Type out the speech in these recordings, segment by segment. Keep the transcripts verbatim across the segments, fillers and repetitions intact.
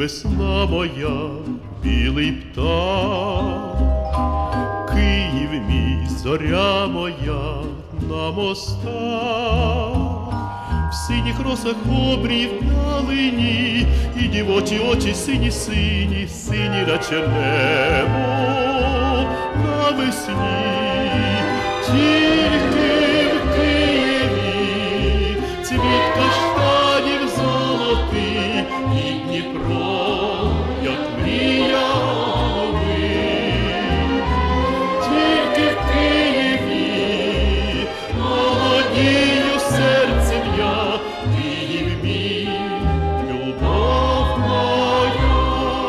весна моя, білий птах, Київ мій, зоря моя на мостах, в синіх росах обрів далині, і дівочі очі сині-сині, сині, наче небо навесні. Тільки в Києві цвіт каштанів золотий, і Дніпро, як мрія голови. Тільки в Києві молодію серцем я, Київ мій, любов моя.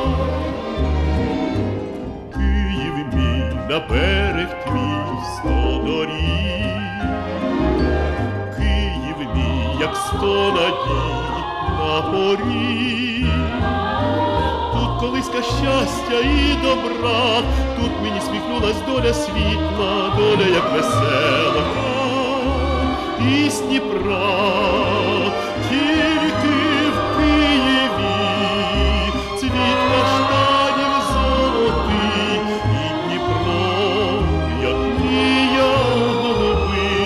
Київ мій, на берег твій сто доріг, Київ мій, як сто надій на поріг. Тут колиска щастя і добра, тут мені сміхнулась доля світла, доля, як весела із Дніпра. Тільки в Києві цвіт каштанів золотий, і Дніпро, як мрія голови.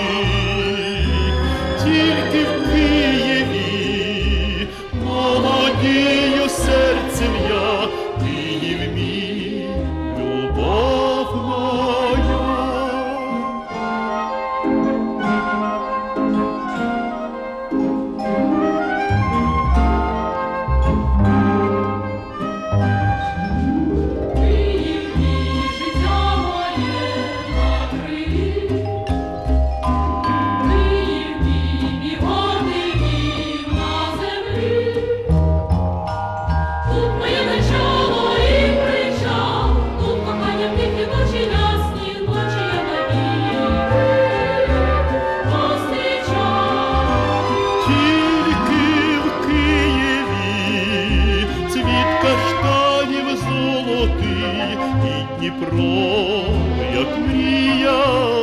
Тільки в Києві молодію серцем я, Київ мій, любов моя. Київ мій, життя моє на криві. Київ мій, мій гордий дім на землі. Тут моє начало і причал, тут кохання в тихі ночі ясні, ночі я навіки зустрічав. Тільки в Києві цвіт каштанів золотий, і Дніпро, як мрія